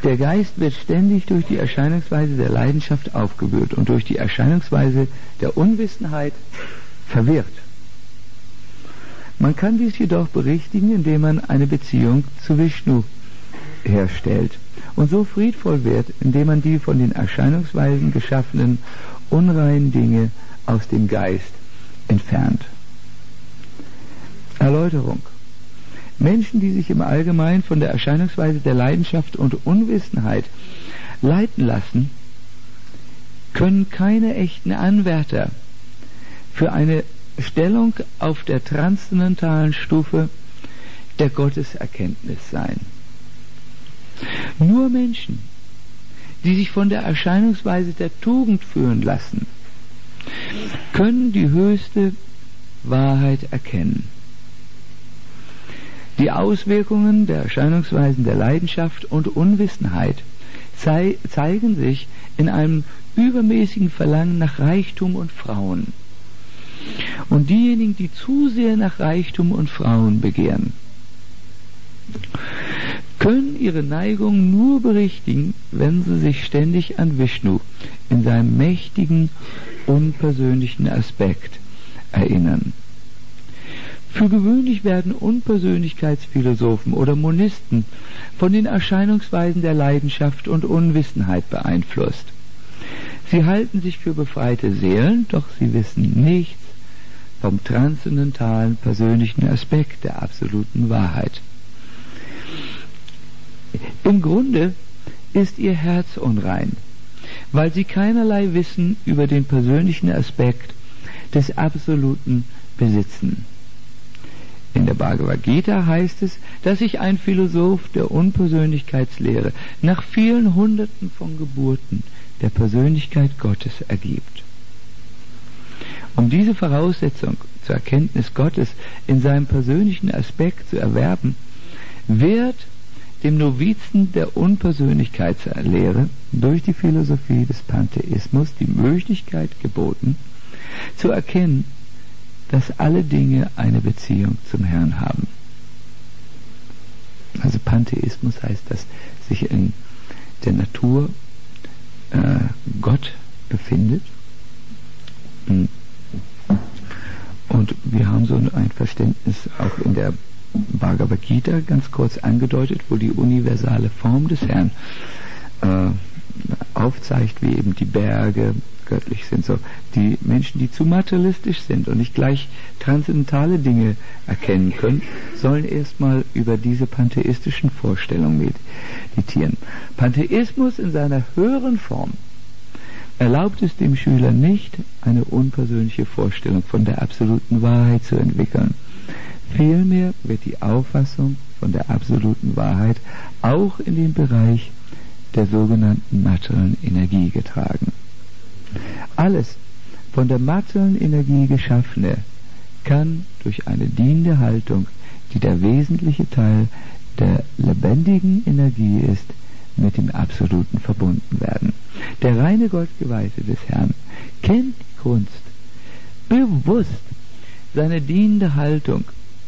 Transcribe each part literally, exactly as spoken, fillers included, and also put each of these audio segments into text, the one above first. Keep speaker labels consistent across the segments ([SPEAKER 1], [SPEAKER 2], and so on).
[SPEAKER 1] Der Geist wird ständig durch die Erscheinungsweise der Leidenschaft aufgewühlt und durch die Erscheinungsweise der Unwissenheit verwirrt. Man kann dies jedoch berichtigen, indem man eine Beziehung zu Vishnu herstellt und so friedvoll wird, indem man die von den Erscheinungsweisen geschaffenen unreinen Dinge aus dem Geist entfernt. Erläuterung. Menschen, die sich im Allgemeinen von der Erscheinungsweise der Leidenschaft und Unwissenheit leiten lassen, können keine echten Anwärter für eine Stellung auf der transzendentalen Stufe der Gotteserkenntnis sein. Nur Menschen, die sich von der Erscheinungsweise der Tugend führen lassen, können die höchste Wahrheit erkennen. Die Auswirkungen der Erscheinungsweisen der Leidenschaft und Unwissenheit zei- zeigen sich in einem übermäßigen Verlangen nach Reichtum und Frauen. Und diejenigen, die zu sehr nach Reichtum und Frauen begehren, können ihre Neigung nur berichtigen, wenn sie sich ständig an Vishnu in seinem mächtigen, unpersönlichen Aspekt erinnern. Für gewöhnlich werden Unpersönlichkeitsphilosophen oder Monisten von den Erscheinungsweisen der Leidenschaft und Unwissenheit beeinflusst. Sie halten sich für befreite Seelen, doch sie wissen nichts vom transzendentalen persönlichen Aspekt der absoluten Wahrheit. Im Grunde ist ihr Herz unrein, weil sie keinerlei Wissen über den persönlichen Aspekt des Absoluten besitzen. In der Bhagavad Gita heißt es, dass sich ein Philosoph der Unpersönlichkeitslehre nach vielen Hunderten von Geburten der Persönlichkeit Gottes ergibt. Um diese Voraussetzung zur Erkenntnis Gottes in seinem persönlichen Aspekt zu erwerben, wird dem Novizen der Unpersönlichkeitslehre durch die Philosophie des Pantheismus die Möglichkeit geboten, zu erkennen, dass alle Dinge eine Beziehung zum Herrn haben. Also Pantheismus heißt, dass sich in der Natur äh, Gott befindet. Und wir haben so ein Verständnis auch in der Bhagavad Gita ganz kurz angedeutet, wo die universale Form des Herrn äh, aufzeigt, wie eben die Berge göttlich sind. So, die Menschen, die zu materialistisch sind und nicht gleich transzendentale Dinge erkennen können, sollen erstmal über diese pantheistischen Vorstellungen meditieren. Pantheismus in seiner höheren Form erlaubt es dem Schüler nicht, eine unpersönliche Vorstellung von der absoluten Wahrheit zu entwickeln. Vielmehr wird die Auffassung von der absoluten Wahrheit auch in den Bereich der sogenannten materiellen Energie getragen. Alles von der materiellen Energie Geschaffene kann durch eine dienende Haltung, die der wesentliche Teil der lebendigen Energie ist, mit dem Absoluten verbunden werden. Der reine Gottgeweihte des Herrn kennt die Kunst, bewusst seine dienende Haltung,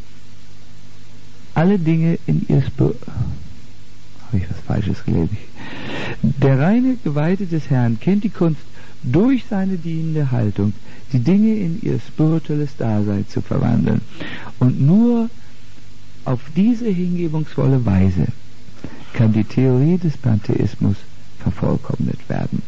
[SPEAKER 1] alle Dinge in ihr Spür... Habe ich was Falsches gelesen? Der reine Geweihte des Herrn kennt die Kunst, durch seine dienende Haltung die Dinge in ihr spirituelles Dasein zu verwandeln. Und nur auf diese hingebungsvolle Weise kann die Theorie des Pantheismus vervollkommnet werden.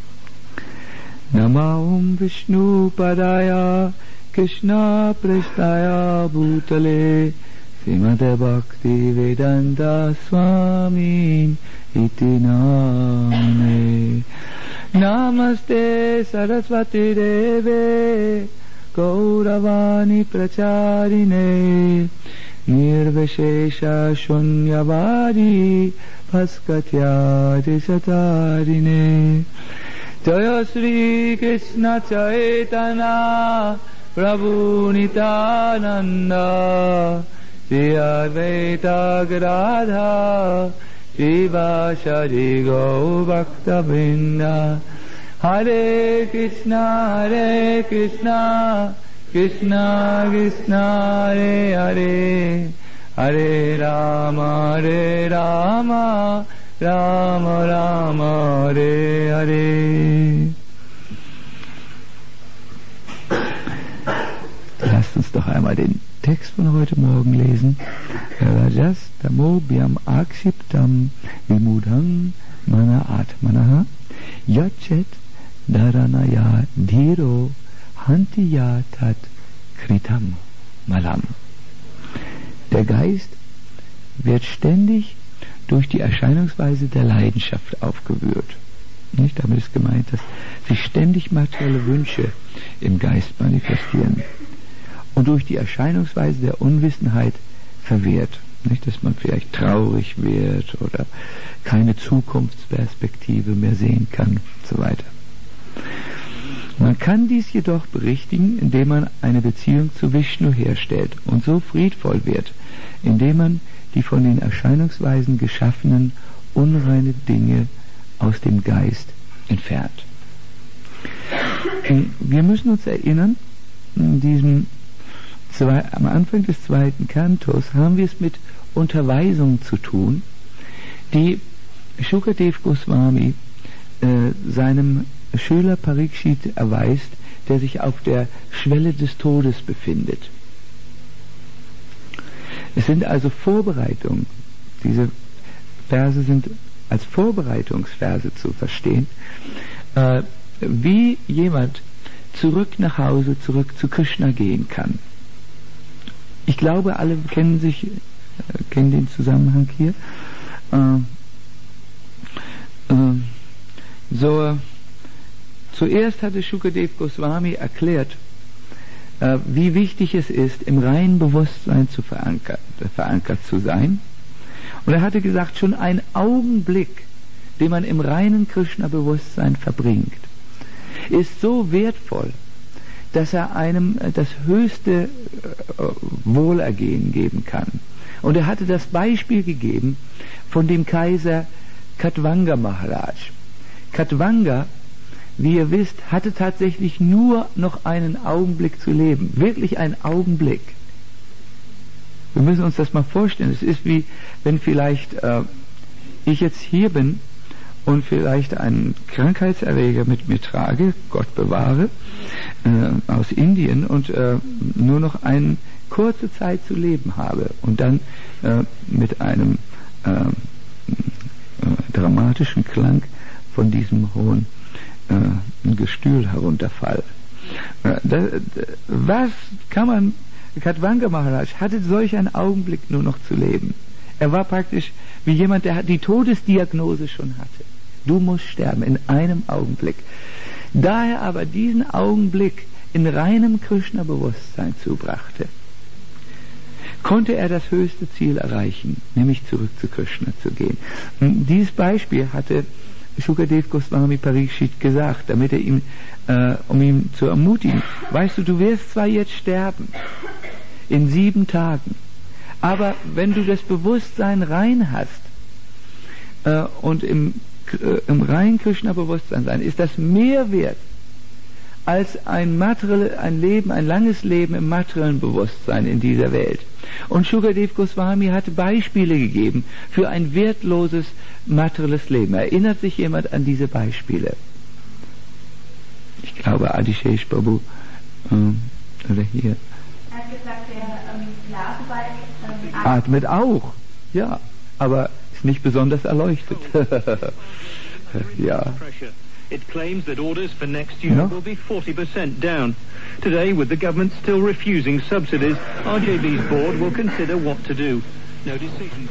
[SPEAKER 1] Namahum Vishnu Padaya Krishna Prestaya Bhutale Srimate Bhakti Vedanta Swamin Iti Namane Namaste Saraswati Deve Gauravani Pracharine Nirvishesha Shunyavadi Bhaskatyadi Satarine Jaya Sri Krishna Chaitanya Prabhu Nityananda Shri Advaita Gadadhar Shivashari Gau Bhakta Vrinda Hare Krishna Hare Krishna Krishna Krishna Hare Hare Hare Rama Hare Rama Rama Rama Hare Hare. Lasst uns doch einmal den Text von heute Morgen lesen. Rajas Tamo Byam Akshiptam Vimudham Mana Atmanaha Yachet Dharanaya Dhiro Hantiya Tat Kritam Malam. Der Geist wird ständig durch die Erscheinungsweise der Leidenschaft aufgewühlt. Nicht? Damit ist gemeint, dass sich ständig materielle Wünsche im Geist manifestieren und durch die Erscheinungsweise der Unwissenheit verwehrt. Nicht, dass man vielleicht traurig wird oder keine Zukunftsperspektive mehr sehen kann und so weiter. Man kann dies jedoch berichtigen, indem man eine Beziehung zu Vishnu herstellt und so friedvoll wird, indem man die von den Erscheinungsweisen geschaffenen unreine Dinge aus dem Geist entfernt. Wir müssen uns erinnern, in diesem zwei, am Anfang des zweiten Kantos haben wir es mit Unterweisungen zu tun, die Shukadev Goswami äh, seinem Schüler Parikshit erweist, der sich auf der Schwelle des Todes befindet. Es sind also Vorbereitungen. Diese Verse sind als Vorbereitungsverse zu verstehen, äh, wie jemand zurück nach Hause, zurück zu Krishna gehen kann. Ich glaube, alle kennen sich, äh, kennen den Zusammenhang hier. Äh, äh, so, zuerst hatte Shukadev Goswami erklärt, äh, wie wichtig es ist, im reinen Bewusstsein zu verankert, verankert zu sein. Und er hatte gesagt, schon ein Augenblick, den man im reinen Krishna-Bewusstsein verbringt, ist so wertvoll, dass er einem das höchste äh, Wohlergehen geben kann. Und er hatte das Beispiel gegeben von dem Kaiser Katwanga Maharaj. Katwanga, wie ihr wisst, hatte tatsächlich nur noch einen Augenblick zu leben. Wirklich einen Augenblick. Wir müssen uns das mal vorstellen. Es ist wie, wenn vielleicht äh, ich jetzt hier bin und vielleicht einen Krankheitserreger mit mir trage, Gott bewahre, äh, aus Indien und äh, nur noch eine kurze Zeit zu leben habe und dann äh, mit einem äh, äh, dramatischen Klang von diesem hohen äh, Gestühl herunterfall. Äh, das, was kann man, Katwanga Maharaj hatte solch einen Augenblick nur noch zu leben. Er war praktisch wie jemand, der die Todesdiagnose schon hatte. Du musst sterben in einem Augenblick. Da er aber diesen Augenblick in reinem Krishna-Bewusstsein zubrachte, konnte er das höchste Ziel erreichen, nämlich zurück zu Krishna zu gehen. Und dieses Beispiel hatte Shukadev Goswami Parikshit gesagt, damit er ihm, äh, um ihn zu ermutigen, weißt du, du wirst zwar jetzt sterben, in sieben Tagen, aber wenn du das Bewusstsein rein hast äh, und im, äh, im reinen Krishna-Bewusstsein sein, ist das mehr wert als ein, materielle, ein Leben, ein langes Leben im materiellen Bewusstsein in dieser Welt. Und Shukadev Goswami hatte Beispiele gegeben für ein wertloses materielles Leben. Erinnert sich jemand an diese Beispiele? Ich glaube, Adishesh Babu äh, oder hier.
[SPEAKER 2] Er hat gesagt, der ähm, Blasenbalg ähm,
[SPEAKER 1] atmet auch, ja, aber ist nicht besonders erleuchtet. Ja.
[SPEAKER 3] It claims that orders for next year
[SPEAKER 1] No.
[SPEAKER 3] will be forty percent down. Today, with the government still refusing subsidies, R J B's board will consider what to do. No decisions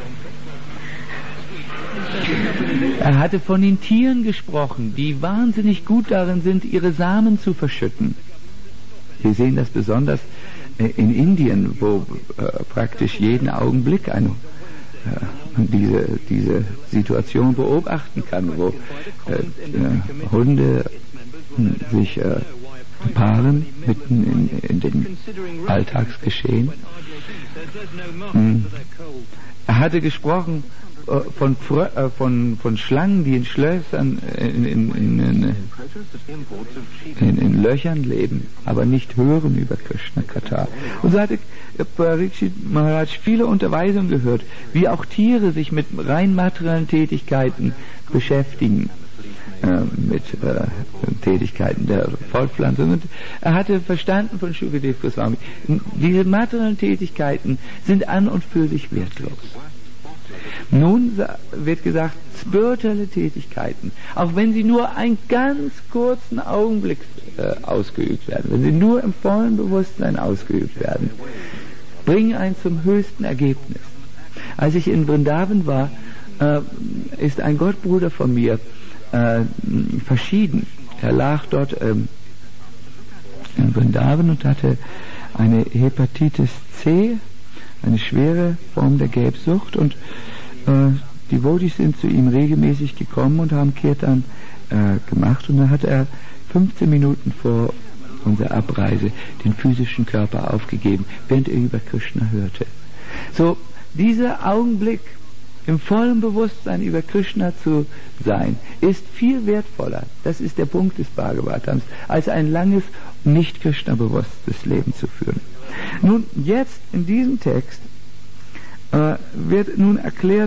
[SPEAKER 3] on...
[SPEAKER 1] Er hatte von den Tieren gesprochen, die wahnsinnig gut darin sind, ihre Samen zu verschütten. Wir sehen das besonders äh, in Indien, wo äh, praktisch jeden Augenblick eine äh, diese, diese Situation beobachten kann, wo äh, äh, Hunde äh, sich äh, paaren mitten in, in dem Alltagsgeschehen. Er hatte gesprochen äh, von, äh, von, von Schlangen, die in Schlössern, in, in, in, in, in, in Löchern leben, aber nicht hören über Krishna Katha. Und so hatte Parikshit Maharaj viele Unterweisungen gehört, wie auch Tiere sich mit rein materiellen Tätigkeiten beschäftigen, äh, mit äh, Tätigkeiten der Fortpflanzung. Und er hatte verstanden von Shukadev Goswami, diese materiellen Tätigkeiten sind an und für sich wertlos. Nun wird gesagt, spirituelle Tätigkeiten, auch wenn sie nur einen ganz kurzen Augenblick äh, ausgeübt werden, wenn sie nur im vollen Bewusstsein ausgeübt werden, bringen einen zum höchsten Ergebnis. Als ich in Vrindavan war, äh, ist ein Gottbruder von mir äh, verschieden. Er lag dort ähm, in Vrindavan und hatte eine Hepatitis C, eine schwere Form der Gelbsucht, und äh, die Devotees sind zu ihm regelmäßig gekommen und haben Kirtan äh, gemacht, und dann hat er fünfzehn Minuten vor unserer Abreise den physischen Körper aufgegeben, während er über Krishna hörte. So, dieser Augenblick im vollen Bewusstsein über Krishna zu sein, ist viel wertvoller, das ist der Punkt des Bhagavatams, als ein langes, nicht Krishna-bewusstes Leben zu führen. Nun, jetzt in diesem Text äh, wird nun erklärt,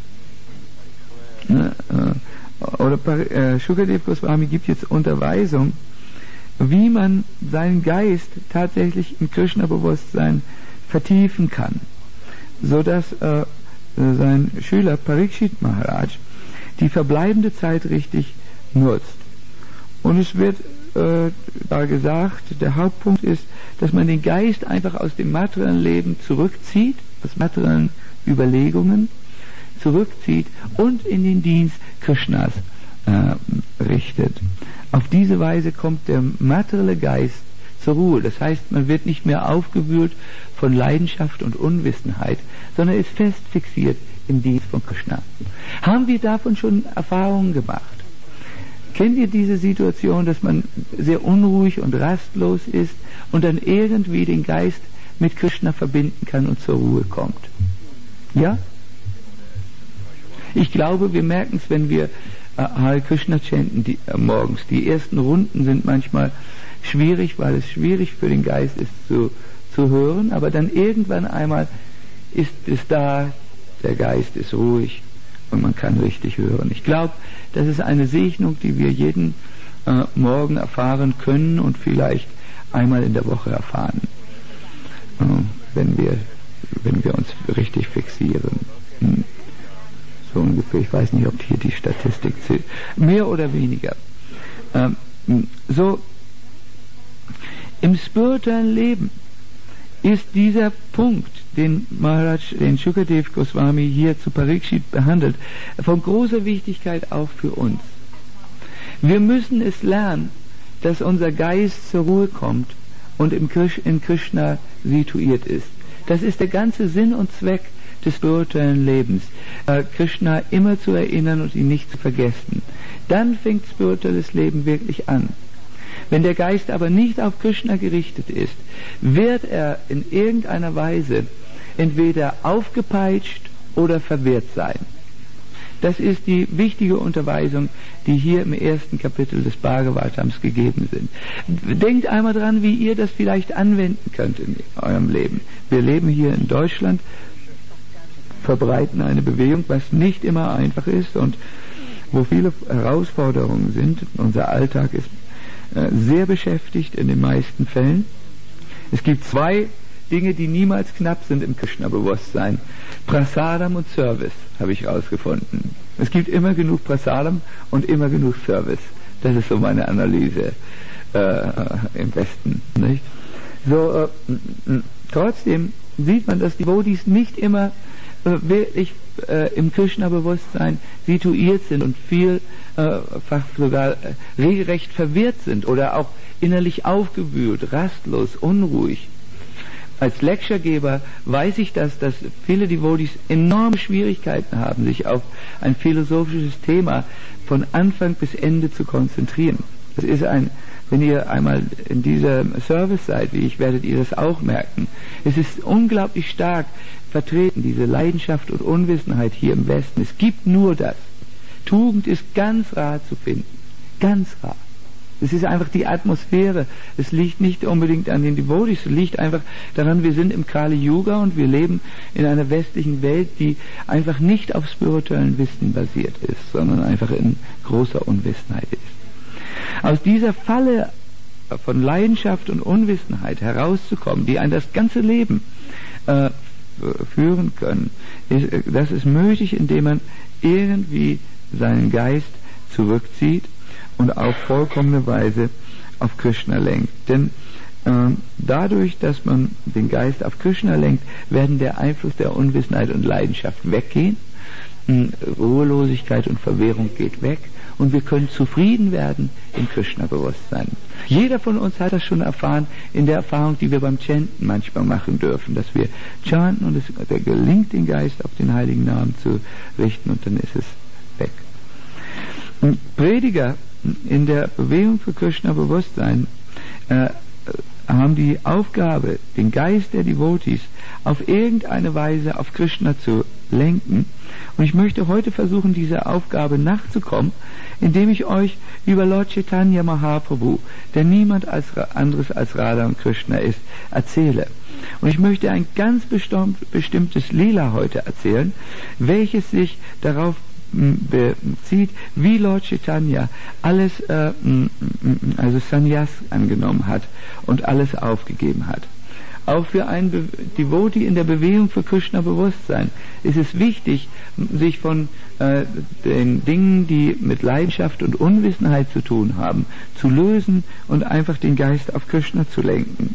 [SPEAKER 1] äh, oder äh, Shukadev Goswami gibt jetzt Unterweisung, wie man seinen Geist tatsächlich im Krishna-Bewusstsein vertiefen kann, so dass äh, sein Schüler Parikshit Maharaj die verbleibende Zeit richtig nutzt. Und es wird äh, da gesagt, der Hauptpunkt ist, dass man den Geist einfach aus dem materiellen Leben zurückzieht, aus materiellen Überlegungen zurückzieht und in den Dienst Krishnas äh, richtet. Auf diese Weise kommt der materielle Geist zur Ruhe. Das heißt, man wird nicht mehr aufgewühlt von Leidenschaft und Unwissenheit, sondern ist fest fixiert im Dienst von Krishna. Haben wir davon schon Erfahrungen gemacht? Kennt ihr diese Situation, dass man sehr unruhig und rastlos ist und dann irgendwie den Geist mit Krishna verbinden kann und zur Ruhe kommt? Ja? Ich glaube, wir merken es, wenn wir äh, Hare Krishna chanten die, äh, morgens. Die ersten Runden sind manchmal schwierig, weil es schwierig für den Geist ist zu, zu hören, aber dann irgendwann einmal ist es da, der Geist ist ruhig und man kann richtig hören. Ich glaube, das ist eine Segnung, die wir jeden äh, Morgen erfahren können und vielleicht einmal in der Woche erfahren, äh, wenn wir, wenn wir uns richtig fixieren. Hm. So ungefähr, ich weiß nicht, ob hier die Statistik zählt. Mehr oder weniger. Ähm, so, im spirituellen Leben ist dieser Punkt, den Maharaj, den Shukadev Goswami hier zu Parikshit behandelt, von großer Wichtigkeit auch für uns. Wir müssen es lernen, dass unser Geist zur Ruhe kommt und im Krish, in Krishna situiert ist. Das ist der ganze Sinn und Zweck des spirituellen Lebens, äh, Krishna immer zu erinnern und ihn nicht zu vergessen. Dann fängt spirituelles Leben wirklich an. Wenn der Geist aber nicht auf Krishna gerichtet ist, wird er in irgendeiner Weise entweder aufgepeitscht oder verwirrt sein. Das ist die wichtige Unterweisung, die hier im ersten Kapitel des Bhagavatams gegeben sind. Denkt einmal dran, wie ihr das vielleicht anwenden könnt in eurem Leben. Wir leben hier in Deutschland, verbreiten eine Bewegung, was nicht immer einfach ist und wo viele Herausforderungen sind. Unser Alltag ist äh, sehr beschäftigt in den meisten Fällen. Es gibt zwei Dinge, die niemals knapp sind im Krishna-Bewusstsein. Prasadam und Service, habe ich herausgefunden. Es gibt immer genug Prasadam und immer genug Service. Das ist so meine Analyse äh, im Westen. Nicht? So, äh, trotzdem sieht man, dass die Devotees nicht immer äh, wirklich äh, im Krishna-Bewusstsein situiert sind und vielfach äh, sogar äh, regelrecht verwirrt sind oder auch innerlich aufgewühlt, rastlos, unruhig. Als Lecturegeber weiß ich das, dass viele Devotees enorme Schwierigkeiten haben, sich auf ein philosophisches Thema von Anfang bis Ende zu konzentrieren. Das ist ein, wenn ihr einmal in dieser Service seid, wie ich, werdet ihr das auch merken. Es ist unglaublich stark, vertreten, diese Leidenschaft und Unwissenheit hier im Westen. Es gibt nur das. Tugend ist ganz rar zu finden. Ganz rar. Es ist einfach die Atmosphäre. Es liegt nicht unbedingt an den Devotees, es liegt einfach daran, wir sind im Kali Yuga und wir leben in einer westlichen Welt, die einfach nicht auf spirituellen Wissen basiert ist, sondern einfach in großer Unwissenheit ist. Aus dieser Falle von Leidenschaft und Unwissenheit herauszukommen, die ein das ganze Leben äh, führen können, ist, das ist möglich, indem man irgendwie seinen Geist zurückzieht und auf vollkommene Weise auf Krishna lenkt. Denn äh, dadurch, dass man den Geist auf Krishna lenkt, werden der Einfluss der Unwissenheit und Leidenschaft weggehen, äh, Ruhelosigkeit und Verwirrung geht weg und wir können zufrieden werden im Krishna-Bewusstsein. Jeder von uns hat das schon erfahren in der Erfahrung, die wir beim Chanten manchmal machen dürfen, dass wir chanten und es der gelingt, den Geist auf den heiligen Namen zu richten und dann ist es weg. Und Prediger in der Bewegung für Krishna-Bewusstsein äh, haben die Aufgabe, den Geist der Devotees auf irgendeine Weise auf Krishna zu lenken. Und ich möchte heute versuchen, dieser Aufgabe nachzukommen, indem ich euch über Lord Chaitanya Mahaprabhu, der niemand als anderes als Radha und Krishna ist, erzähle. Und ich möchte ein ganz bestimmtes Lila heute erzählen, welches sich darauf bezieht, wie Lord Chaitanya alles, äh, also Sannyas angenommen hat und alles aufgegeben hat. Auch für einen Be- Devotee in der Bewegung für Krishna-Bewusstsein ist es wichtig, sich von äh, den Dingen, die mit Leidenschaft und Unwissenheit zu tun haben, zu lösen und einfach den Geist auf Krishna zu lenken.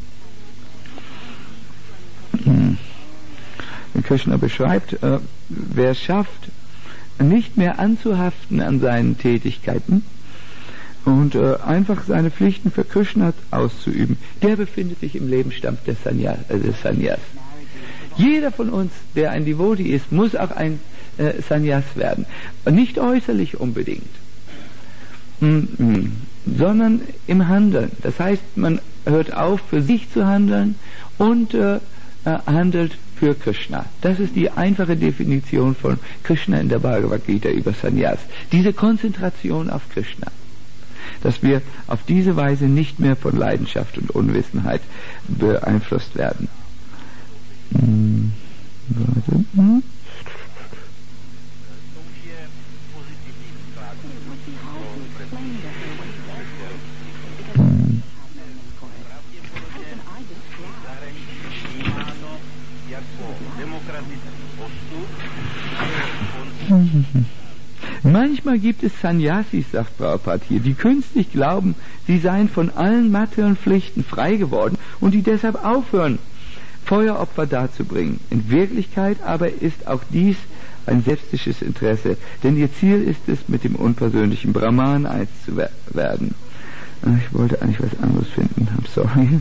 [SPEAKER 1] Hm. Krishna beschreibt, äh, wer es schafft, nicht mehr anzuhaften an seinen Tätigkeiten und äh, einfach seine Pflichten für Krishna auszuüben, der befindet sich im Lebensstamm des Sannyas. Äh, des Sannyas. Jeder von uns, der ein Devotee ist, muss auch ein äh, Sannyas werden. Nicht äußerlich unbedingt, mm-hmm. sondern im Handeln. Das heißt, man hört auf, für sich zu handeln und äh, äh, handelt für Krishna. Das ist die einfache Definition von Krishna in der Bhagavad Gita über Sannyas. Diese Konzentration auf Krishna. Dass wir auf diese Weise nicht mehr von Leidenschaft und Unwissenheit beeinflusst werden. Hm, warte. Hm? Manchmal gibt es Sannyasis, sagt Prabhupada hier, die künstlich glauben, sie seien von allen materiellen Pflichten frei geworden und die deshalb aufhören, Feueropfer darzubringen. In Wirklichkeit aber ist auch dies ein selbstisches Interesse, denn ihr Ziel ist es, mit dem unpersönlichen Brahman eins zu werden. Ich wollte eigentlich was anderes finden, I'm sorry.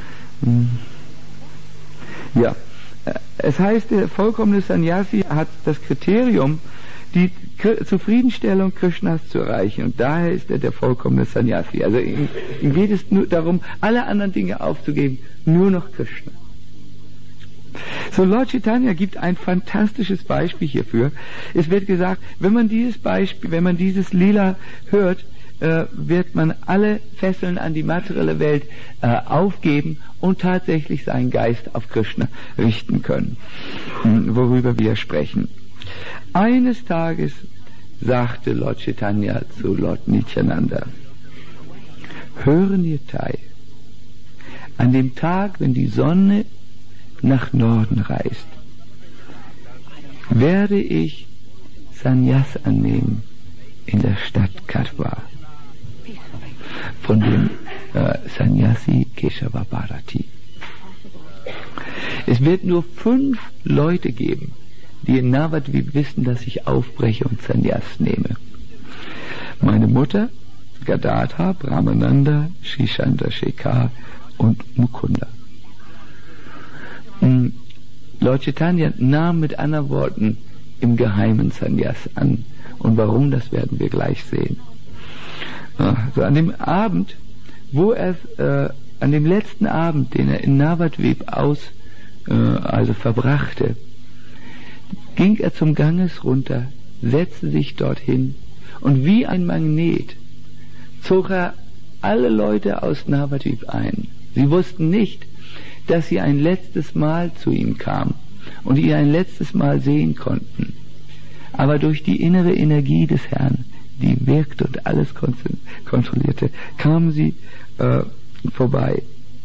[SPEAKER 1] Ja, es heißt, der vollkommene Sannyasi hat das Kriterium, die Zufriedenstellung Krishnas zu erreichen. Und daher ist er der vollkommene Sannyasi. Also ihm, ihm geht es nur darum, alle anderen Dinge aufzugeben, nur noch Krishna. So, Lord Chaitanya gibt ein fantastisches Beispiel hierfür. Es wird gesagt, wenn man dieses Beispiel, wenn man dieses Lila hört, äh, wird man alle Fesseln an die materielle Welt äh, aufgeben und tatsächlich seinen Geist auf Krishna richten können, worüber wir sprechen. Eines Tages sagte Lord Chaitanya zu Lord Nityananda: Höre Nitai, an dem Tag, wenn die Sonne nach Norden reist, werde ich Sannyas annehmen in der Stadt Katwa von dem äh, Sannyasi Keshava Bharati. Es wird nur fünf Leute geben, die in Navadvip wissen, dass ich aufbreche und Sannyas nehme. Meine Mutter, Gadadhar, Brahmananda, Sri Chandrasekhar und Mukunda. Lord Chaitanya nahm mit anderen Worten im Geheimen Sannyas an. Und warum, das werden wir gleich sehen. Also an dem Abend, wo er, äh, an dem letzten Abend, den er in Navadvip aus, äh, also verbrachte, ging er zum Ganges runter, setzte sich dorthin und wie ein Magnet zog er alle Leute aus Navadvip ein. Sie wussten nicht, dass sie ein letztes Mal zu ihm kamen und ihn ein letztes Mal sehen konnten. Aber durch die innere Energie des Herrn, die wirkte und alles kontrollierte, kamen sie äh, vorbei.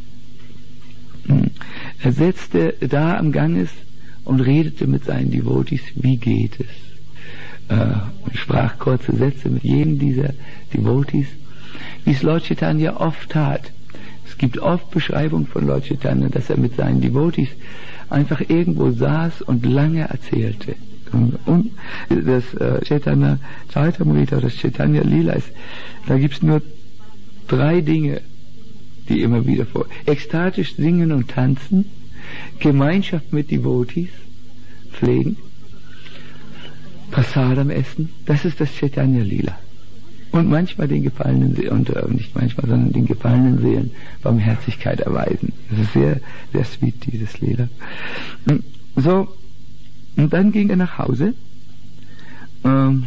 [SPEAKER 1] Er setzte da am Ganges und redete mit seinen Devotees, wie geht es? Äh, sprach kurze Sätze mit jedem dieser Devotees, wie es Lord Chaitanya oft tat. Es gibt oft Beschreibungen von Lord Chaitanya, dass er mit seinen Devotees einfach irgendwo saß und lange erzählte. Und das äh, Chaitanya Charitamrita, das Chaitanya Lila ist, da gibt es nur drei Dinge, die immer wieder vor. Ekstatisch singen und tanzen, Gemeinschaft mit Devotees pflegen, Prasadam essen, das ist das Chaitanya Lila. Und manchmal den gefallenen Seelen, und äh, nicht manchmal, sondern den gefallenen Seelen Barmherzigkeit erweisen. Das ist sehr, sehr sweet, dieses Lila. So, und dann ging er nach Hause. Ähm,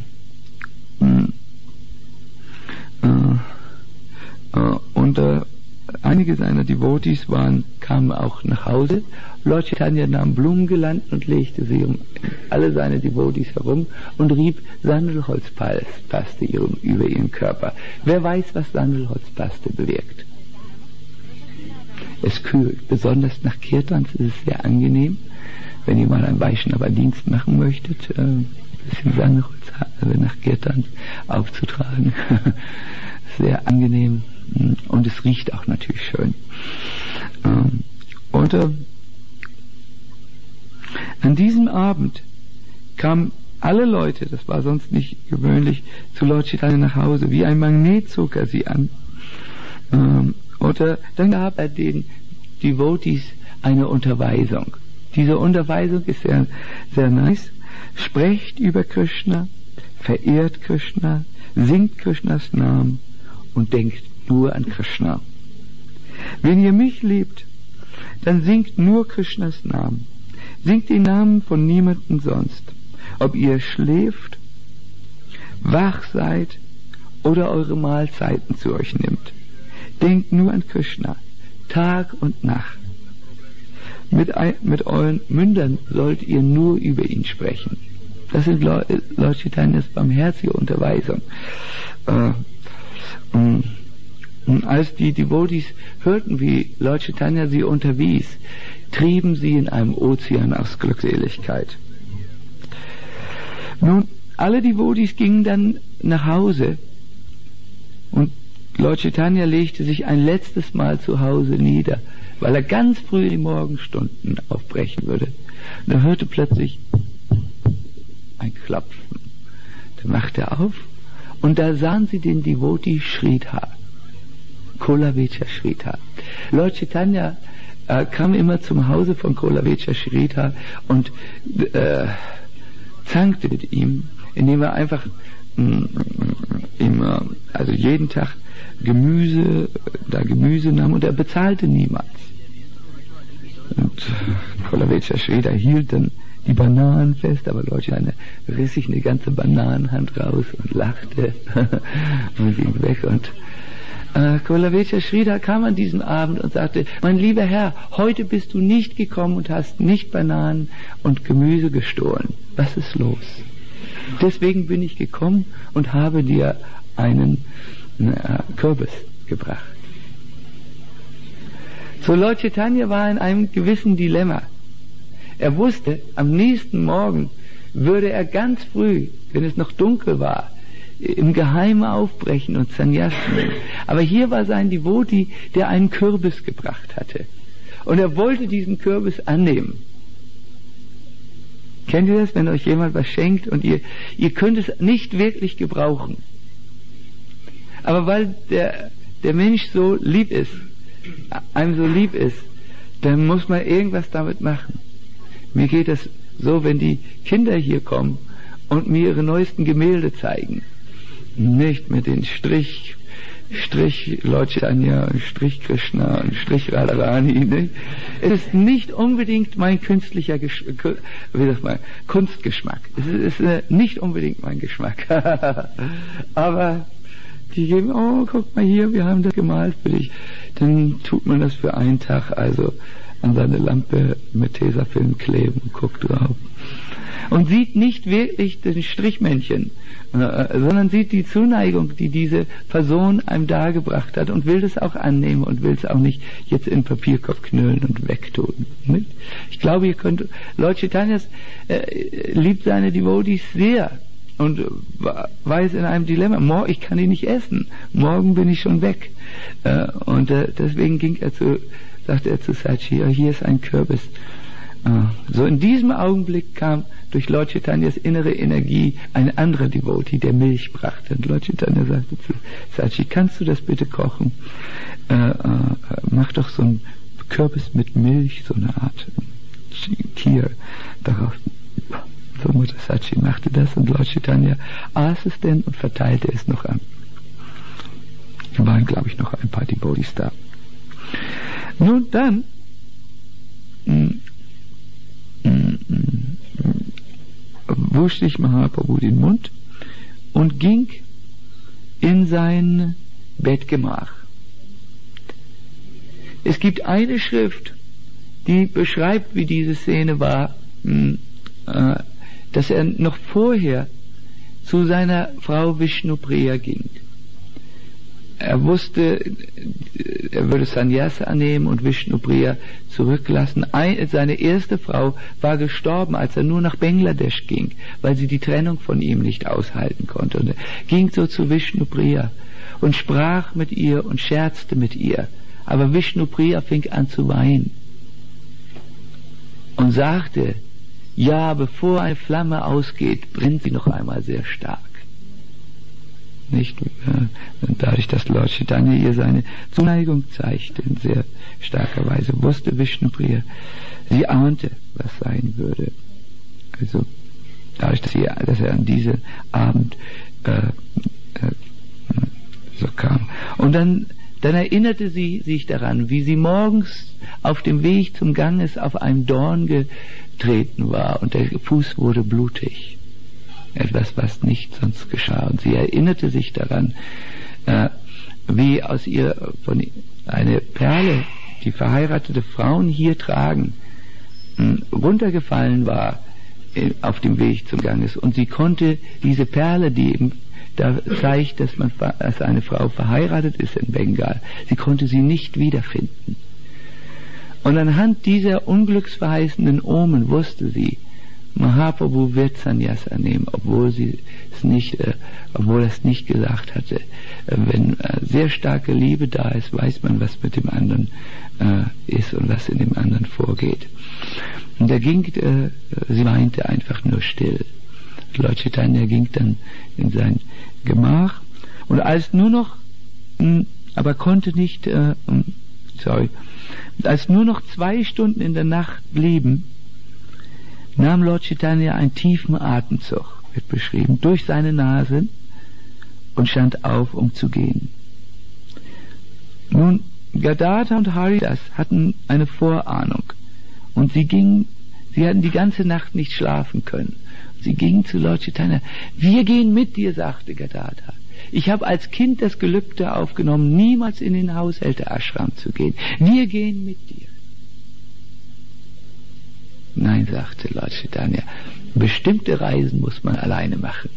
[SPEAKER 1] äh, äh, und äh, einige seiner Devotees waren, kamen auch nach Hause. Lord Chaitanya nahm Blumengelanden und legte sie um alle seine Devotees herum und rieb Sandelholzpaste über ihren Körper. Wer weiß, was Sandelholzpaste bewirkt? Es kühlt. Besonders nach Kirtans ist es sehr angenehm. Wenn ihr mal einen Vaishnava-Dienst machen möchtet, äh, ein bisschen Sandelholz nach Kirtans aufzutragen. Sehr angenehm. Und es riecht auch natürlich schön. Ähm, und äh, an diesem Abend kamen alle Leute, das war sonst nicht gewöhnlich, zu Lord Chaitanya nach Hause. Wie ein Magnet zog er sie an. Ähm, und äh, dann gab er den Devotees eine Unterweisung. Diese Unterweisung ist sehr, sehr nice. Sprecht über Krishna, verehrt Krishna, singt Krishnas Namen und denkt nur an Krishna. Wenn ihr mich liebt, dann singt nur Krishnas Namen. Singt den Namen von niemandem sonst. Ob ihr schläft, wach seid oder eure Mahlzeiten zu euch nimmt. Denkt nur an Krishna, Tag und Nacht. Mit, mit euren Mündern sollt ihr nur über ihn sprechen. Das ist Lord Chaitanyas barmherzige Unterweisung. Äh, und, und als die Devotees hörten, wie Lord Chaitanya sie unterwies, trieben sie in einem Ozean aus Glückseligkeit. Nun, alle Devotees gingen dann nach Hause und Lord Chaitanya legte sich ein letztes Mal zu Hause nieder, weil er ganz früh in die Morgenstunden aufbrechen würde. Und er hörte plötzlich ein Klopfen. Da machte er auf und da sahen sie den Devotee Sridhar, Kolavecha Sridhar. Lord Chaitanya äh, kam immer zum Hause von Kolavecha Sridhar und äh, zankte mit ihm, indem er einfach mh, immer, also jeden Tag Gemüse, da Gemüse nahm und er bezahlte niemals. Und Kolavecha Sridhar hielt dann die Bananen fest, aber Lord Chaitanya riss sich eine ganze Bananenhand raus und lachte und ging weg. Und äh, Kolavecha Sridhar kam an diesem Abend und sagte: Mein lieber Herr, heute bist du nicht gekommen und hast nicht Bananen und Gemüse gestohlen. Was ist los? Deswegen bin ich gekommen und habe dir einen äh, Kürbis gebracht. So, Lord Chaitanya war in einem gewissen Dilemma. Er wusste, am nächsten Morgen würde er ganz früh, wenn es noch dunkel war, im Geheimen aufbrechen und Sannyas nehmen. Aber hier war sein Devotee, der einen Kürbis gebracht hatte. Und er wollte diesen Kürbis annehmen. Kennt ihr das, wenn euch jemand was schenkt und ihr, ihr könnt es nicht wirklich gebrauchen? Aber weil der, der Mensch so lieb ist, einem so lieb ist, dann muss man irgendwas damit machen. Mir geht es so, wenn die Kinder hier kommen und mir ihre neuesten Gemälde zeigen. Nicht mit den Strich, Strich Lord Chaitanya, Strich Krishna, Strich Radharani. Nicht? Es ist nicht unbedingt mein künstlicher Gesch wie sagt man, Kunstgeschmack. Es ist, ist äh, nicht unbedingt mein Geschmack. Aber die geben, oh, guck mal hier, wir haben das gemalt für dich. Dann tut man das für einen Tag also an seine Lampe mit Tesafilm kleben und guckt drauf. Und sieht nicht wirklich den Strichmännchen, äh, sondern sieht die Zuneigung, die diese Person einem dargebracht hat und will das auch annehmen und will es auch nicht jetzt in Papierkopf knüllen und wegtun. Nicht? Ich glaube, ihr könnt, Lord Chaitanya äh, liebt seine Devotees sehr und war jetzt in einem Dilemma. Morgen, ich kann ihn nicht essen. Morgen bin ich schon weg. Äh, und äh, deswegen ging er zu, sagte er zu Sachi, oh, hier ist ein Kürbis. Äh, so in diesem Augenblick kam durch Lord Chaitanyas innere Energie ein anderer Devotee, der Milch brachte. Und Lord Chaitanya sagte zu Sachi, kannst du das bitte kochen? Äh, äh, mach doch so ein Kürbis mit Milch, so eine Art Tier darauf. So Mutter Sachi machte das und Lord Chaitanya aß es denn und verteilte es noch an. Da waren, glaube ich, noch ein paar Devotees da. Nun dann m, m, m, wusch sich Mahaprabhu den Mund und ging in sein Bettgemach. Es gibt eine Schrift, die beschreibt, wie diese Szene war, m, äh, dass er noch vorher zu seiner Frau Vishnupriya ging. Er wusste, er würde Sannyasa annehmen und Vishnupriya zurücklassen. Ein, seine erste Frau war gestorben, als er nur nach Bangladesch ging, weil sie die Trennung von ihm nicht aushalten konnte. Und er ging so zu Vishnupriya und sprach mit ihr und scherzte mit ihr. Aber Vishnupriya fing an zu weinen und sagte, ja, bevor eine Flamme ausgeht, brennt sie noch einmal sehr stark. Nicht, äh, dadurch, dass Lord Chaitanya ihr seine Zuneigung zeigte, in sehr starker Weise, wusste Vishnupriya, sie ahnte, was sein würde. Also, dadurch, dass, sie, dass er an diesem Abend äh, äh, so kam. Und dann, dann erinnerte sie sich daran, wie sie morgens auf dem Weg zum Ganges auf einem Dorn getreten war und der Fuß wurde blutig. Etwas, was nicht sonst geschah. Und sie erinnerte sich daran, äh, wie aus ihr von eine Perle, die verheiratete Frauen hier tragen, mh, runtergefallen war äh, auf dem Weg zum Ganges. Und sie konnte diese Perle, die eben da zeigt, dass man als eine Frau verheiratet ist in Bengal, sie konnte sie nicht wiederfinden. Und anhand dieser unglücksverheißenden Omen wusste sie, Mahaprabhu wird Sannyasa nehmen, obwohl sie es nicht, äh, obwohl er es nicht gesagt hatte. Äh, wenn äh, sehr starke Liebe da ist, weiß man, was mit dem anderen äh, ist und was in dem anderen vorgeht. Und er ging, äh, sie weinte einfach nur still. Lord Chaitanya ging dann in sein Gemach und als nur noch, mh, aber konnte nicht, äh, sorry, als nur noch zwei Stunden in der Nacht blieben, nahm Lord Chaitanya einen tiefen Atemzug, wird beschrieben, durch seine Nase und stand auf, um zu gehen. Nun, Gadadhar und Haridas hatten eine Vorahnung und sie gingen, sie hatten die ganze Nacht nicht schlafen können. Sie gingen zu Lord Chaitanya. Wir gehen mit dir, sagte Gadadhar. Ich habe als Kind das Gelübde aufgenommen, niemals in den Haushälter-Ashram zu gehen. Wir gehen mit dir. Nein, sagte Lord Chaitanya, bestimmte Reisen muss man alleine machen.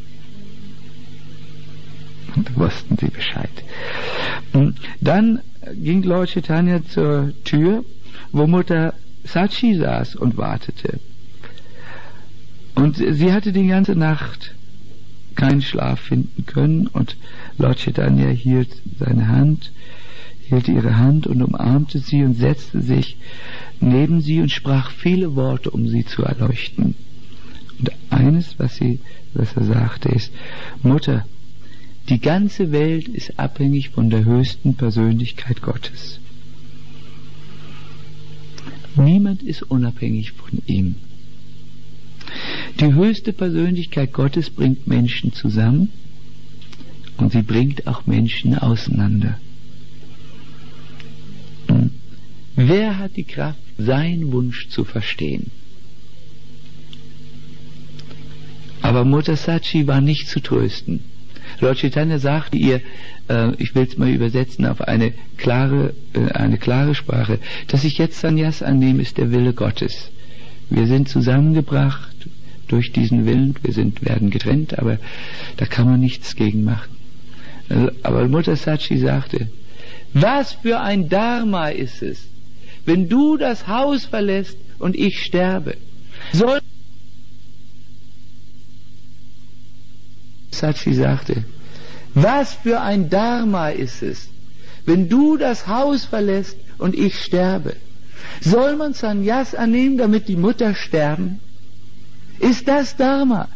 [SPEAKER 1] Und da wussten sie Bescheid. Und dann ging Lord Chaitanya zur Tür, wo Mutter Sachi saß und wartete. Und sie hatte die ganze Nacht keinen Schlaf finden können und Lord Chaitanya hielt seine Hand, hielt ihre Hand und umarmte sie und setzte sich neben sie und sprach viele Worte, um sie zu erleuchten. Und eines, was sie, was er sagte, ist, Mutter, die ganze Welt ist abhängig von der höchsten Persönlichkeit Gottes. Niemand ist unabhängig von ihm. Die höchste Persönlichkeit Gottes bringt Menschen zusammen Und sie bringt auch Menschen auseinander. Und wer hat die Kraft, seinen Wunsch zu verstehen? Aber Mutter Sachi war nicht zu trösten. Lord Chaitanya sagte ihr, äh, ich will es mal übersetzen auf eine klare, äh, eine klare Sprache, dass ich jetzt Sannyas annehme, ist der Wille Gottes. Wir sind zusammengebracht durch diesen Willen, wir sind, werden getrennt, aber da kann man nichts gegen machen. Aber Mutter Sachi sagte, was für ein Dharma ist es, wenn du das Haus verlässt und ich sterbe. Soll Sachi sagte, was für ein Dharma ist es, wenn du das Haus verlässt und ich sterbe. Soll man Sannyas annehmen, damit die Mutter sterben? Ist das Dharma?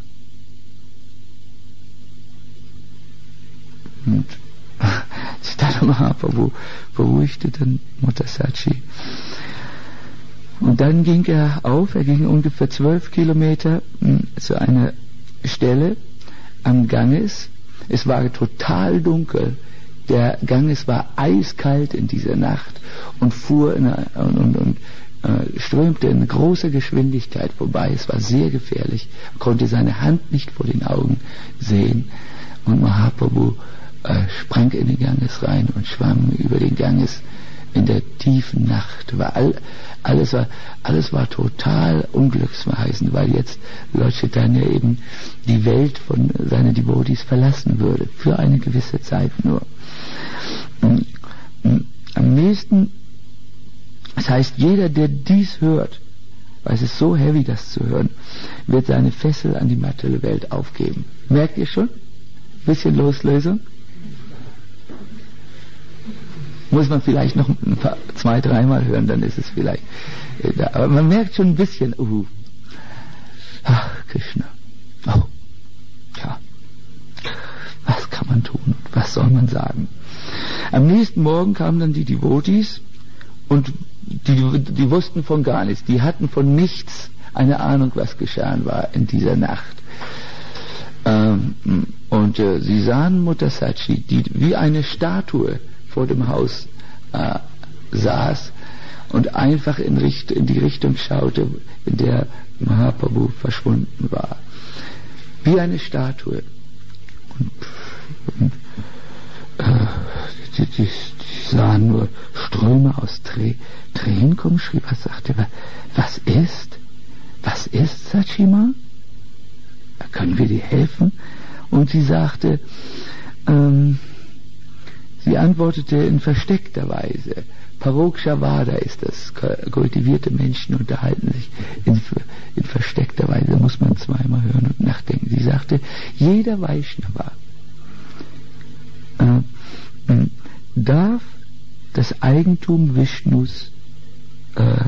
[SPEAKER 1] Und Chaitanya Mahaprabhu beruhigte dann Mutter Sachi. Und dann ging er auf, er ging ungefähr zwölf Kilometer zu einer Stelle am Ganges. Es war total dunkel. Der Ganges war eiskalt in dieser Nacht und fuhr in eine, und, und, und äh, strömte in großer Geschwindigkeit vorbei. Es war sehr gefährlich. Man konnte seine Hand nicht vor den Augen sehen. Und Mahaprabhu äh, sprang in den Ganges rein und schwamm über den Ganges in der tiefen Nacht. War all, alles, war, alles war total unglücksverheißend, weil jetzt Lord Chaitanya eben die Welt von seinen Devotees verlassen würde, für eine gewisse Zeit nur. Am nächsten, das heißt, jeder, der dies hört, weil es ist so heavy, das zu hören, wird seine Fessel an die materielle Welt aufgeben. Merkt ihr schon? Ein bisschen Loslösung? Muss man vielleicht noch ein paar, zwei, dreimal hören, dann ist es vielleicht äh, da. Aber man merkt schon ein bisschen, uh, ach, Krishna, oh, ja, was kann man tun, was soll man sagen? Am nächsten Morgen kamen dann die Devotees und die, die wussten von gar nichts, die hatten von nichts eine Ahnung, was geschehen war in dieser Nacht. Ähm, und äh, sie sahen Mutter Sachi, die wie eine Statue vor dem Haus äh, saß und einfach in, Richt- in die Richtung schaute, in der Mahaprabhu verschwunden war. Wie eine Statue. Und, und äh, die, die, die sahen nur Ströme aus Trä- Tränen kommen, schrie, was sagte er, was ist? Was ist, Sachima? Können wir dir helfen? Und sie sagte, ähm, Sie antwortete in versteckter Weise. Parokshavada ist das. Kultivierte Menschen unterhalten sich in, in versteckter Weise. Da muss man zweimal hören und nachdenken. Sie sagte, jeder Vaishnava äh, darf das Eigentum Vishnus, äh,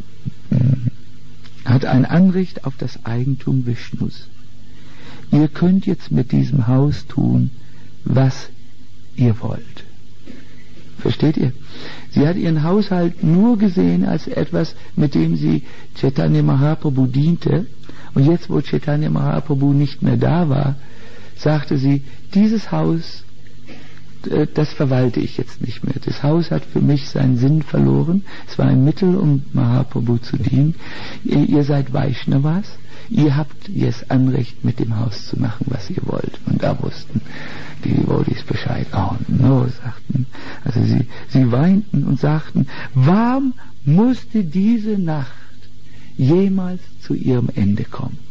[SPEAKER 1] hat ein Anrecht auf das Eigentum Vishnus. Ihr könnt jetzt mit diesem Haus tun, was ihr wollt. Versteht ihr? Sie hat ihren Haushalt nur gesehen als etwas, mit dem sie Chaitanya Mahaprabhu diente. Und jetzt, wo Chaitanya Mahaprabhu nicht mehr da war, sagte sie, dieses Haus, das verwalte ich jetzt nicht mehr. Das Haus hat für mich seinen Sinn verloren. Es war ein Mittel, um Mahaprabhu zu dienen. Ihr, ihr seid Vaishnavas. Ihr habt jetzt Anrecht, mit dem Haus zu machen, was ihr wollt. Und da wussten die Devotees Bescheid. Oh no, sagten. Also sie, sie weinten und sagten, warum musste diese Nacht jemals zu ihrem Ende kommen?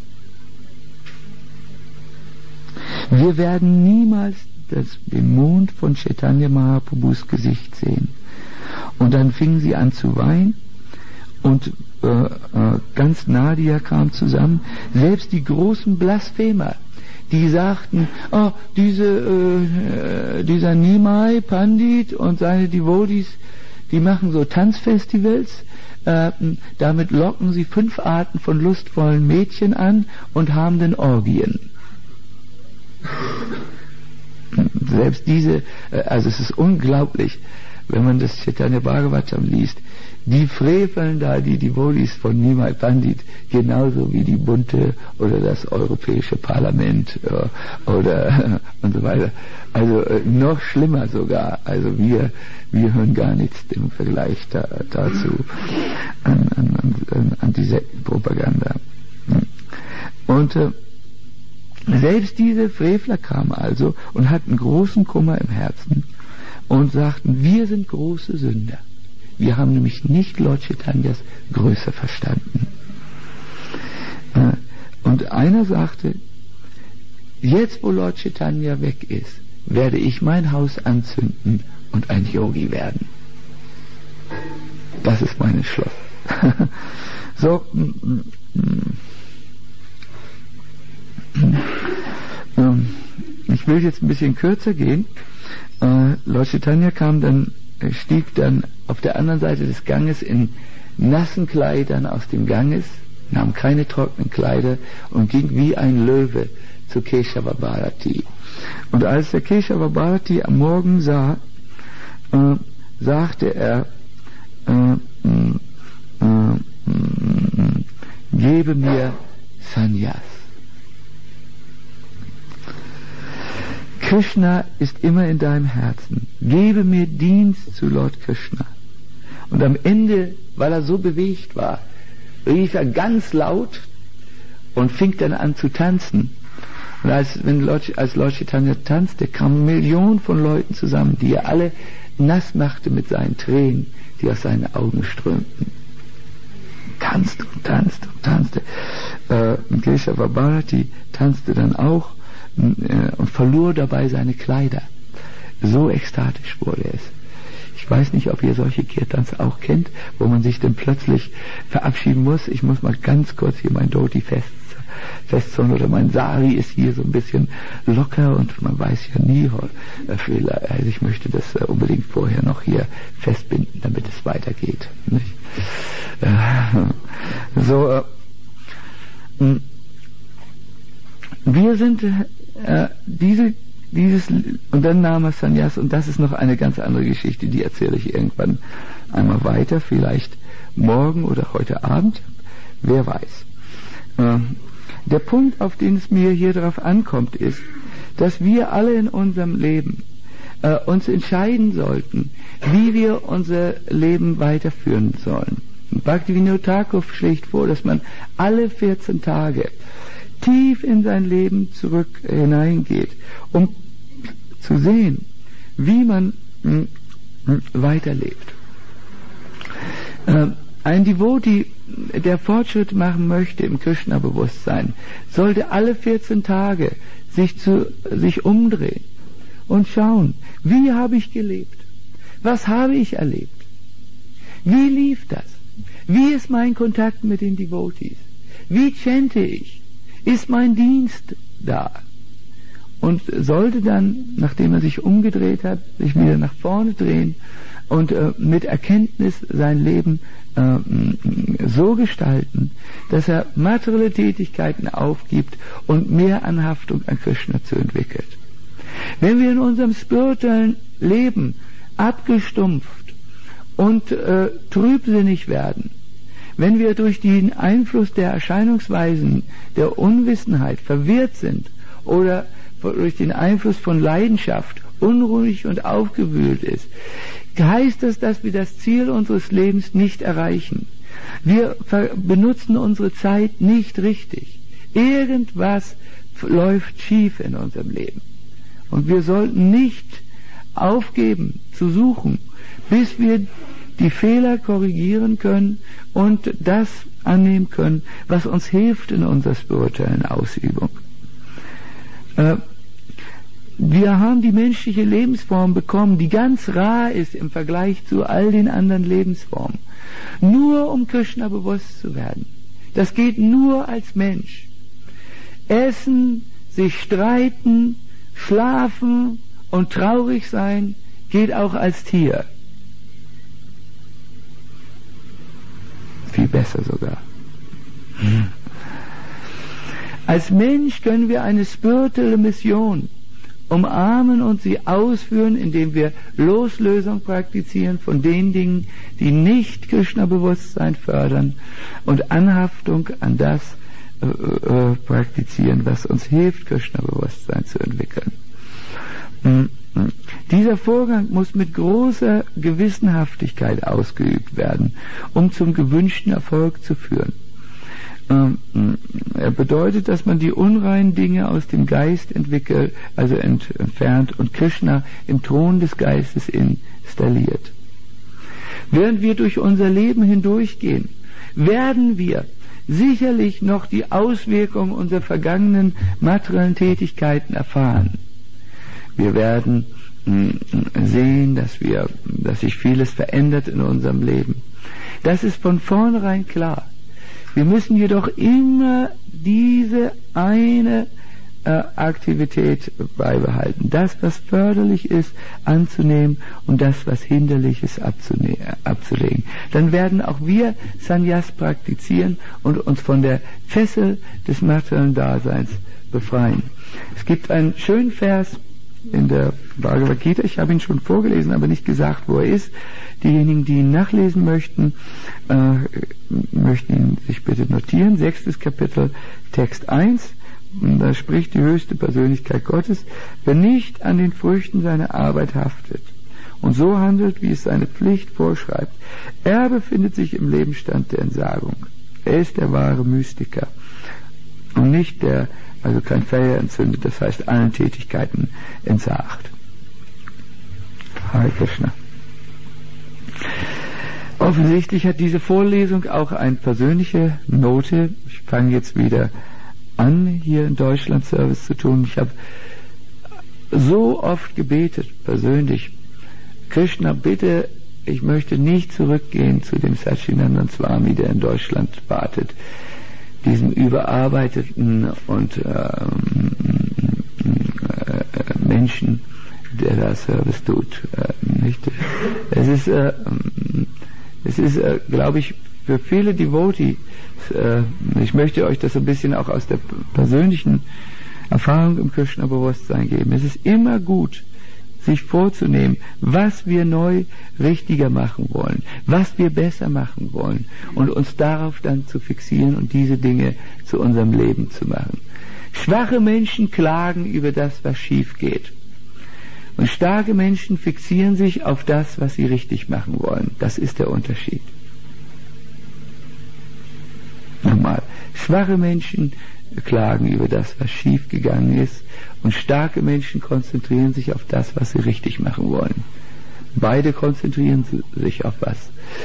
[SPEAKER 1] Wir werden niemals das, den Mond von Chaitanya Mahaprabhus Gesicht sehen. Und dann fingen sie an zu weinen und äh, äh, ganz Nadia kam zusammen. Selbst die großen Blasphemer, die sagten, oh, diese, äh, dieser Nimai Pandit und seine Devotees, die machen so Tanzfestivals, äh, damit locken sie fünf Arten von lustvollen Mädchen an und haben dann Orgien. Selbst diese, äh, also es ist unglaublich, wenn man das Chaitanya Bhagavatam liest, die freveln da die Devotees von Nimai Pandit genauso wie die Bunte oder das Europäische Parlament äh, oder äh, und so weiter. Also äh, noch schlimmer sogar. Also wir wir hören gar nichts im Vergleich da, dazu an, an, an, an die Sektenpropaganda. Und äh, selbst diese Frevler kamen also und hatten großen Kummer im Herzen und sagten, wir sind große Sünder. Wir haben nämlich nicht Lord Chaitanyas Größe verstanden. Und einer sagte, jetzt wo Lord Chaitanya weg ist, werde ich mein Haus anzünden und ein Yogi werden. Das ist mein Entschluss. So, ich will jetzt ein bisschen kürzer gehen. Lord Chaitanya kam dann, stieg dann auf der anderen Seite des Ganges in nassen Kleidern aus dem Ganges, nahm keine trockenen Kleider und ging wie ein Löwe zu Keshava Bharati. Und als der Keshava Bharati am Morgen sah, äh, sagte er, äh, äh, äh, gebe mir Sannyas. Krishna ist immer in deinem Herzen. Gebe mir Dienst zu Lord Krishna. Und am Ende, weil er so bewegt war, rief er ganz laut und fing dann an zu tanzen. Und als, wenn Lord, als Lord Chaitanya tanzte, kamen Millionen von Leuten zusammen, die er alle nass machte mit seinen Tränen, die aus seinen Augen strömten. Tanzte und tanzte und tanzte. Äh, Keshava Bharati tanzte dann auch äh, und verlor dabei seine Kleider. So ekstatisch wurde es. Ich weiß nicht, ob ihr solche Kirtans auch kennt, wo man sich dann plötzlich verabschieden muss. Ich muss mal ganz kurz hier mein Dhoti fest, festzonen oder mein Sari ist hier so ein bisschen locker und man weiß ja nie, also ich möchte das unbedingt vorher noch hier festbinden, damit es weitergeht. Nicht? So, wir sind äh, diese Dieses, und dann nahm er Sannyas, und das ist noch eine ganz andere Geschichte, die erzähle ich irgendwann einmal weiter, vielleicht morgen oder heute Abend, wer weiß. Äh, der Punkt, auf den es mir hier drauf ankommt, ist, dass wir alle in unserem Leben äh, uns entscheiden sollten, wie wir unser Leben weiterführen sollen. Bhaktivinoda Thakur schlägt vor, dass man alle vierzehn Tage tief in sein Leben zurück hineingeht, um zu sehen, wie man mh, mh, weiterlebt. Äh, ein Devotee, der Fortschritt machen möchte im Krishna-Bewusstsein, sollte alle vierzehn Tage sich, zu, sich umdrehen und schauen, wie habe ich gelebt? Was habe ich erlebt? Wie lief das? Wie ist mein Kontakt mit den Devotees? Wie chante ich? Ist mein Dienst da? Und sollte dann, nachdem er sich umgedreht hat, sich wieder nach vorne drehen und äh, mit Erkenntnis sein Leben äh, so gestalten, dass er materielle Tätigkeiten aufgibt und mehr Anhaftung an Krishna zu entwickeln. Wenn wir in unserem spirituellen Leben abgestumpft und äh, trübsinnig werden, wenn wir durch den Einfluss der Erscheinungsweisen der Unwissenheit verwirrt sind oder durch den Einfluss von Leidenschaft unruhig und aufgewühlt ist, heißt das, dass wir das Ziel unseres Lebens nicht erreichen. Wir benutzen unsere Zeit nicht richtig. Irgendwas läuft schief in unserem Leben. Und wir sollten nicht aufgeben zu suchen, bis wir die Fehler korrigieren können und das annehmen können, was uns hilft in unserer spirituellen Ausübung. Äh, wir haben die menschliche Lebensform bekommen, die ganz rar ist im Vergleich zu all den anderen Lebensformen. Nur um Krishna bewusst zu werden. Das geht nur als Mensch. Essen, sich streiten, schlafen und traurig sein geht auch als Tier. Viel besser sogar. Als Mensch können wir eine spirituelle Mission umarmen und sie ausführen, indem wir Loslösung praktizieren von den Dingen, die nicht Krishna-Bewusstsein fördern, und Anhaftung an das äh, äh, praktizieren, was uns hilft, Krishna-Bewusstsein zu entwickeln. Mhm. Dieser Vorgang muss mit großer Gewissenhaftigkeit ausgeübt werden, um zum gewünschten Erfolg zu führen. Ähm, er bedeutet, dass man die unreinen Dinge aus dem Geist entwickelt, also entfernt, und Krishna im Thron des Geistes installiert. Während wir durch unser Leben hindurchgehen, werden wir sicherlich noch die Auswirkungen unserer vergangenen materiellen Tätigkeiten erfahren. Wir werden mh, sehen, dass wir, dass sich vieles verändert in unserem Leben. Das ist von vornherein klar. Wir müssen jedoch immer diese eine äh, Aktivität beibehalten. Das, was förderlich ist, anzunehmen, und das, was hinderlich ist, abzulegen. Dann werden auch wir Sannyas praktizieren und uns von der Fessel des materiellen Daseins befreien. Es gibt einen schönen Vers in der Bhagavad Gita, ich habe ihn schon vorgelesen, aber nicht gesagt, wo er ist. Diejenigen, die ihn nachlesen möchten, äh, möchten ihn sich bitte notieren. Sechstes Kapitel, Text eins. Und da spricht die höchste Persönlichkeit Gottes: Wer nicht an den Früchten seiner Arbeit haftet und so handelt, wie es seine Pflicht vorschreibt, er befindet sich im Lebensstand der Entsagung. Er ist der wahre Mystiker und nicht der, also kein Feuer entzündet, das heißt allen Tätigkeiten entsagt. Hare Krishna. Offensichtlich hat diese Vorlesung auch eine persönliche Note. Ich fange jetzt wieder an, hier in Deutschland Service zu tun. Ich habe so oft gebetet, persönlich: Krishna, bitte, ich möchte nicht zurückgehen zu dem Satchidananda Swami, der in Deutschland wartet, diesem überarbeiteten und ähm, äh, Menschen, der da Service tut. Äh, nicht? Es ist, äh, es ist, äh, glaube ich, für viele Devotees, äh, ich möchte euch das ein bisschen auch aus der persönlichen Erfahrung im Krishna-Bewusstsein geben. Es ist immer gut, sich vorzunehmen, was wir neu richtiger machen wollen, was wir besser machen wollen, und uns darauf dann zu fixieren und diese Dinge zu unserem Leben zu machen. Schwache Menschen klagen über das, was schief geht. Und starke Menschen fixieren sich auf das, was sie richtig machen wollen. Das ist der Unterschied. Nochmal. Schwache Menschen klagen über das, was schief gegangen ist, und starke Menschen konzentrieren sich auf das, was sie richtig machen wollen. Beide konzentrieren sich auf was?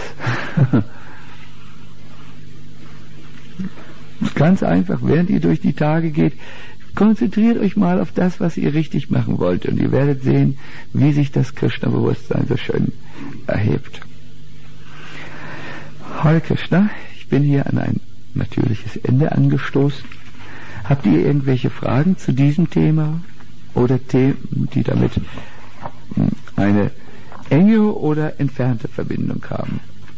[SPEAKER 1] Ganz einfach, während ihr durch die Tage geht, konzentriert euch mal auf das, was ihr richtig machen wollt, und ihr werdet sehen, wie sich das Krishna-Bewusstsein so schön erhebt. Hare Krishna, ich bin hier an ein natürliches Ende angestoßen. Habt ihr irgendwelche Fragen zu diesem Thema oder Themen, die damit eine enge oder entfernte Verbindung haben?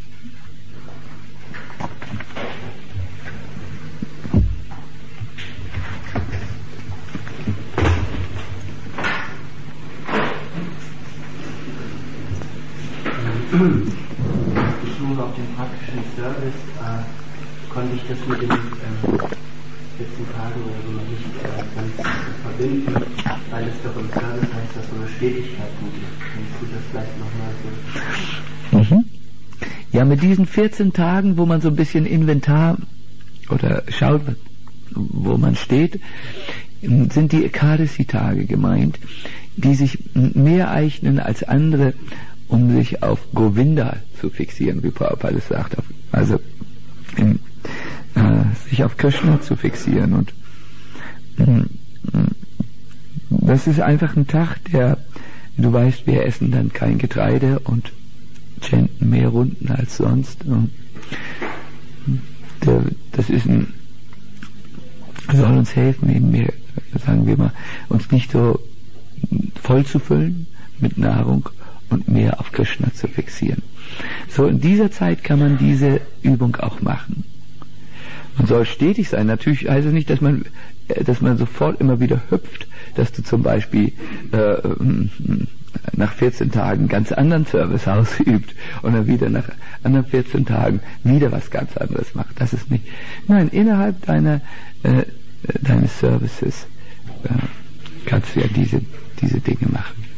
[SPEAKER 4] Bezogen auf den praktischen Service äh, konnte ich das mit den ähm, vierzehn Tagen oder so noch nicht äh, ganz verbinden, weil es doch im Service heißt, dass so eine Stetigkeit gut ist. Kannst du das vielleicht nochmal so?
[SPEAKER 1] Mhm. Ja, mit diesen vierzehn Tagen, wo man so ein bisschen Inventar oder schaut, wo man steht, sind die Ekadasi-Tage gemeint, die sich mehr eignen als andere, um sich auf Govinda zu fixieren, wie Prabhupada es sagt, also in, äh, sich auf Krishna zu fixieren. Und äh, das ist einfach ein Tag, der, du weißt, wir essen dann kein Getreide und chanten mehr Runden als sonst. Und der, das ist ein, soll uns helfen, eben mehr, sagen wir mal, uns nicht so voll zu füllen mit Nahrung und mehr auf Krishna zu fixieren. So, in dieser Zeit kann man diese Übung auch machen. Man soll stetig sein. Natürlich heißt es nicht, dass man, dass man sofort immer wieder hüpft, dass du zum Beispiel äh, nach vierzehn Tagen ganz anderen Service ausübt und dann wieder nach anderen vierzehn Tagen wieder was ganz anderes macht. Das ist nicht. Nein, innerhalb deiner äh, deines Services äh, kannst du ja diese diese Dinge machen.